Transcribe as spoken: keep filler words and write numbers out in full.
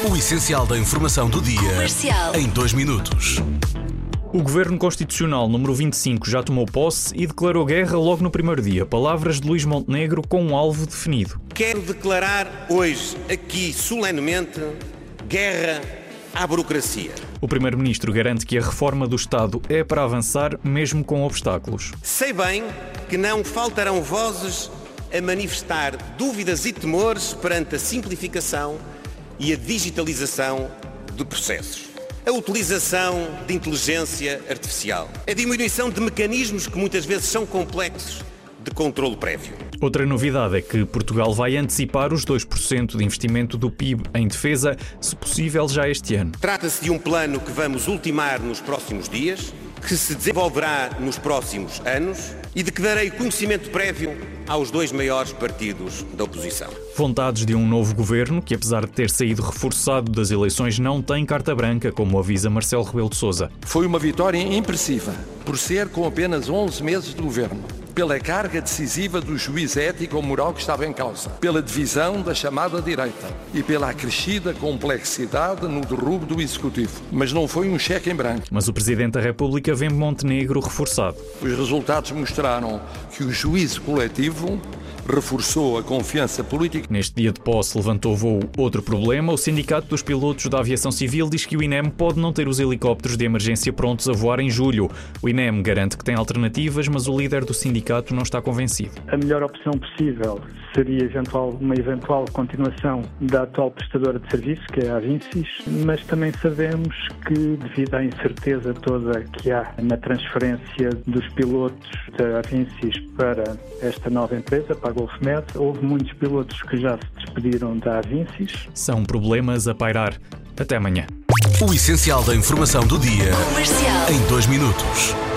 O essencial da informação do dia, Comercial. Em dois minutos. O Governo Constitucional número vinte e cinco já tomou posse e declarou guerra logo no primeiro dia. Palavras de Luís Montenegro com um alvo definido. Quero declarar hoje, aqui, solenemente, guerra à burocracia. O Primeiro-Ministro garante que a reforma do Estado é para avançar, mesmo com obstáculos. Sei bem que não faltarão vozes a manifestar dúvidas e temores perante a simplificação e a digitalização de processos, a utilização de inteligência artificial, a diminuição de mecanismos que muitas vezes são complexos de controlo prévio. Outra novidade é que Portugal vai antecipar os dois por cento de investimento do P I B em defesa, se possível já este ano. Trata-se de um plano que vamos ultimar nos próximos dias, que se desenvolverá nos próximos anos e de que darei conhecimento prévio aos dois maiores partidos da oposição. Vontades de um novo governo que, apesar de ter saído reforçado das eleições, não tem carta branca, como avisa Marcelo Rebelo de Sousa. Foi uma vitória impressiva, por ser com apenas onze meses de governo, pela carga decisiva do juízo ético ou moral que estava em causa, pela divisão da chamada direita e pela acrescida complexidade no derrubo do Executivo. Mas não foi um cheque em branco. Mas o Presidente da República vê Montenegro reforçado. Os resultados mostraram que o juízo coletivo reforçou a confiança política. Neste dia de posse levantou voo outro problema. O Sindicato dos Pilotos da Aviação Civil diz que o I N E M pode não ter os helicópteros de emergência prontos a voar em julho. O I N E M garante que tem alternativas, mas o líder do sindicato não está convencido. A melhor opção possível seria eventual, uma eventual continuação da atual prestadora de serviços, que é a Avincis, mas também sabemos que, devido à incerteza toda que há na transferência dos pilotos da Avincis para esta nova empresa, para a Golfmed, houve muitos pilotos que já se despediram da Avincis. São problemas a pairar. Até amanhã. O essencial da informação do dia, Comercial. Em dois minutos.